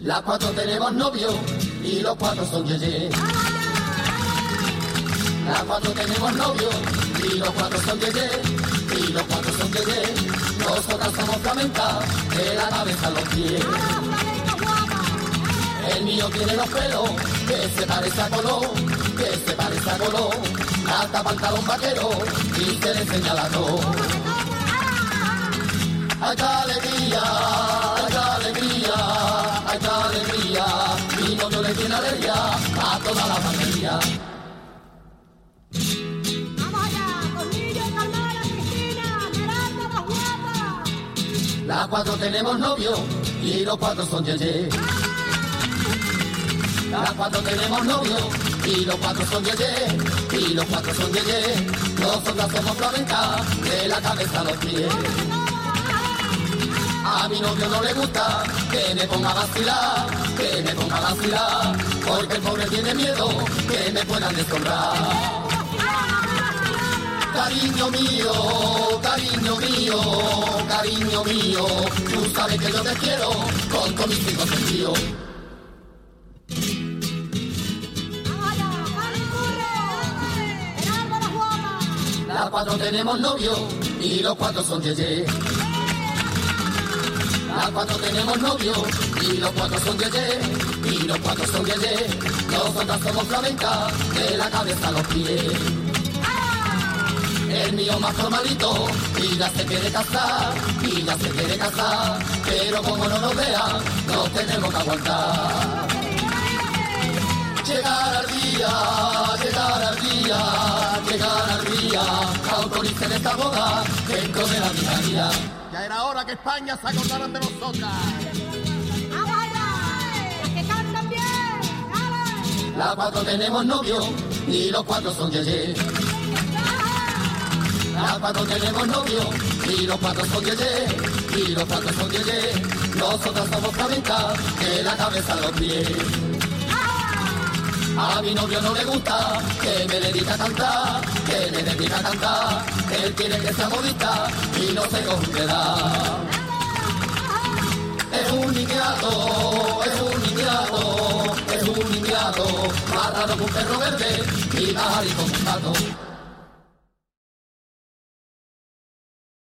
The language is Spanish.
Las cuatro tenemos novio y los cuatro son yeye. Las cuatro tenemos novio y los cuatro son yeye. Y los cuatro son yeye. Nosotras somos flamencas de la cabeza a los pies. El mío tiene los pelos que se parece a Colón, que se parece a Colón. Hasta pantalón vaquero y se le enseña la tos. ¡Ay, qué alegría! ¡Ay, qué alegría! ¡Ay, qué alegría! Mi novio le tiene alegría a toda la familia. ¡Vamos allá! ¡Cornillo, Carmela, Cristina, Miranda, más guapa! Las cuatro tenemos novio y los cuatro son yeye. Las cuatro tenemos novio y los cuatro son yeye. Y los cuatro son yeye. Nosotras somos flamencas de la cabeza a los pies. A mi novio no le gusta que me ponga a vacilar, que me ponga a vacilar, porque el pobre tiene miedo que me puedan deshonrar. Cariño mío, cariño mío, cariño mío, tú sabes que yo te quiero con todos mis cinco sentidos. Las cuatro tenemos novio y los cuatro son yeye. Las cuatro tenemos novio y los cuatro son yeye. Y los cuatro son yeye. Nosotras somos flamencas de la cabeza a los pies. El mío más formalito y ya se quiere casar, y ya se quiere casar. Pero como no nos vea, nos tenemos que aguantar. Llegar al día, llegar al día, llegar al día, autoricen esta boda dentro de la vicaría. Ya era hora que España se acordara de nosotras. ¡Vamos allá! ¡Las que cantan bien! ¡Dale! Las cuatro tenemos novio y los cuatro son yeye. Las cuatro tenemos novio y los cuatro son yeye. Y los cuatro son yeye. Nosotras somos flamencas de la cabeza a los pies. A mi novio no le gusta que me dedique a cantar, que me dedique a cantar. Él quiere que sea modista y no se conqueda. Es un niñato, es un niñato, es un niñato, más raro que un perro verde y más árido que un gato.